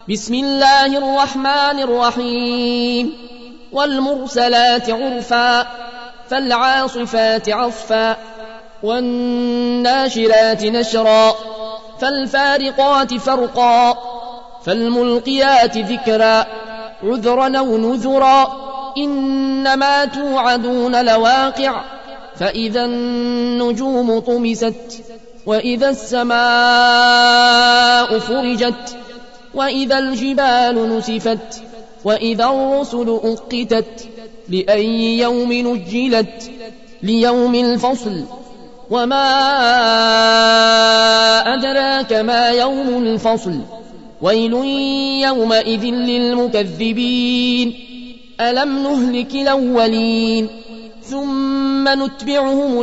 بسم الله الرحمن الرحيم والمرسلات عرفا فالعاصفات عصفا والناشرات نشرا فالفارقات فرقا فالملقيات ذكرا عذرا أو نذرا إنما توعدون لواقع فإذا النجوم طمست وإذا السماء فرجت وإذا الجبال نسفت وإذا الرسل أقتت لأي يوم نجلت ليوم الفصل وما أدراك ما يوم الفصل ويل يومئذ للمكذبين ألم نهلك الأولين ثم نتبعهم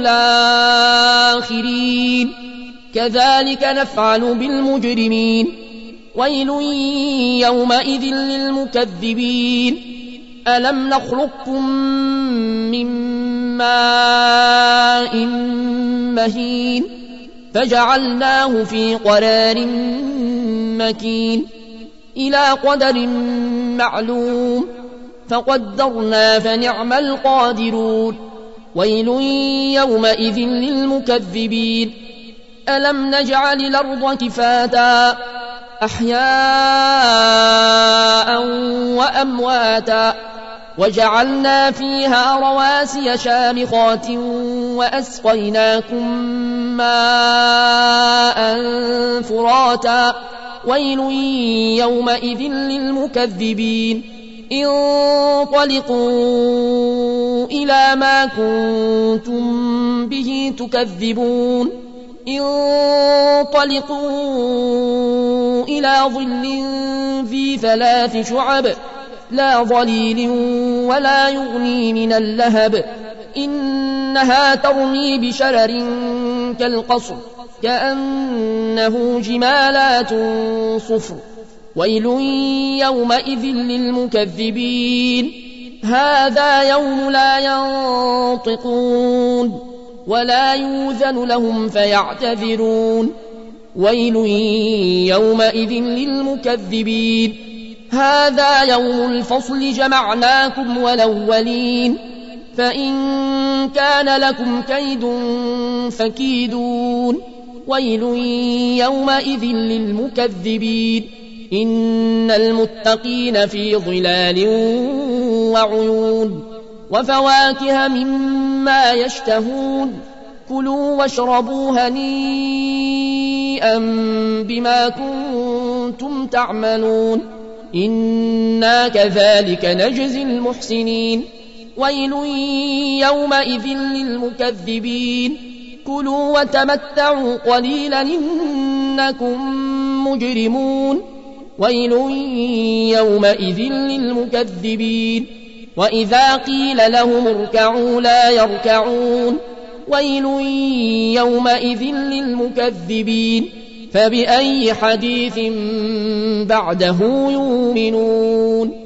الآخرين كذلك نفعل بالمجرمين ويل يومئذ للمكذبين ألم نخلقكم من ماء مهين فجعلناه في قرار مكين إلى قدر معلوم فقدرنا فنعم القادرون ويل يومئذ للمكذبين ألم نجعل الأرض كفاتا أحياء وأمواتا وجعلنا فيها رواسي شامخات وأسقيناكم ماء فراتا ويل يومئذ للمكذبين انطلقوا إلى ما كنتم به تكذبون انطلقوا إلى ظل ذي 3 شعب لا ظليل ولا يغني من اللهب إنها ترمي بشرر كالقصر كأنه جمالات صفر ويل يومئذ للمكذبين هذا يوم لا ينطقون ولا يوذن لهم فيعتذرون ويل يومئذ للمكذبين هذا يوم الفصل جمعناكم والأولين فإن كان لكم كيد فكيدون ويل يومئذ للمكذبين إن المتقين في ظلال وعيون وفواكه مما يشتهون كلوا واشربوا هنيئا بما كنتم تعملون إنا كذلك نجزي المحسنين ويل يومئذ للمكذبين كلوا وتمتعوا قليلا إنكم مجرمون ويل يومئذ للمكذبين وإذا قيل لهم اركعوا لا يركعون ويل يومئذ للمكذبين فبأي حديث بعده يؤمنون